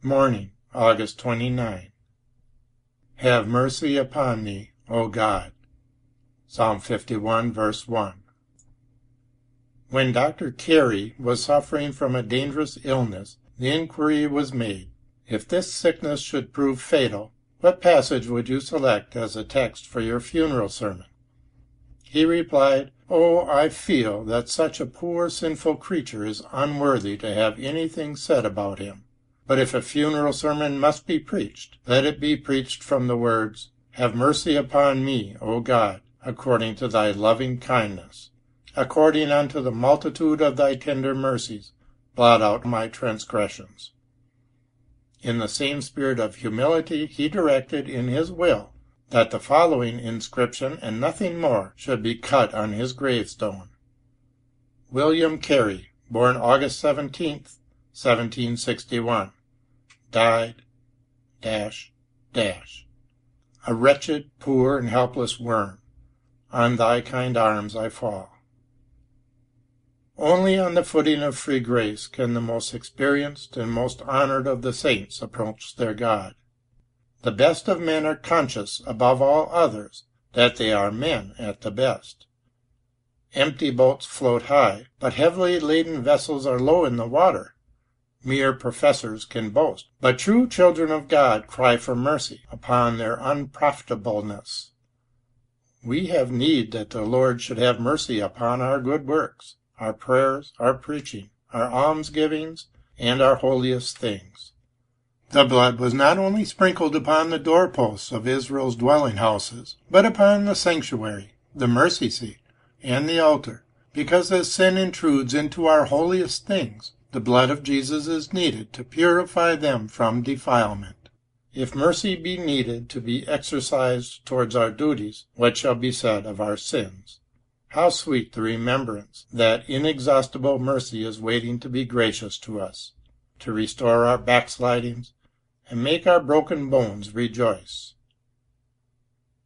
Morning, August 29. Have mercy upon me, O God. Psalm 51, verse 1. When Dr. Carey was suffering from a dangerous illness, the inquiry was made, if this sickness should prove fatal, what passage would you select as a text for your funeral sermon? He replied, "Oh, I feel that such a poor sinful creature is unworthy to have anything said about him. But if a funeral sermon must be preached, let it be preached from the words, 'Have mercy upon me, O God, according to thy loving kindness. According unto the multitude of thy tender mercies, blot out my transgressions.'" In the same spirit of humility he directed in his will that the following inscription and nothing more should be cut on his gravestone: William Carey, born August 17th, 1761, died ... a wretched, poor, and helpless worm. On thy kind arms I fall. Only on the footing of free grace can the most experienced and most honored of the saints approach their God. The best of men are conscious, above all others, that they are men at the best. Empty boats float high, but heavily laden vessels are low in the water. Mere professors can boast, but true children of God cry for mercy upon their unprofitableness. We have need that the Lord should have mercy upon our good works, our prayers, our preaching, our almsgivings, and our holiest things. The blood was not only sprinkled upon the doorposts of Israel's dwelling houses, but upon the sanctuary, the mercy seat, and the altar, because as sin intrudes into our holiest things, the blood of Jesus is needed to purify them from defilement. If mercy be needed to be exercised towards our duties, what shall be said of our sins? How sweet the remembrance that inexhaustible mercy is waiting to be gracious to us, to restore our backslidings, and make our broken bones rejoice.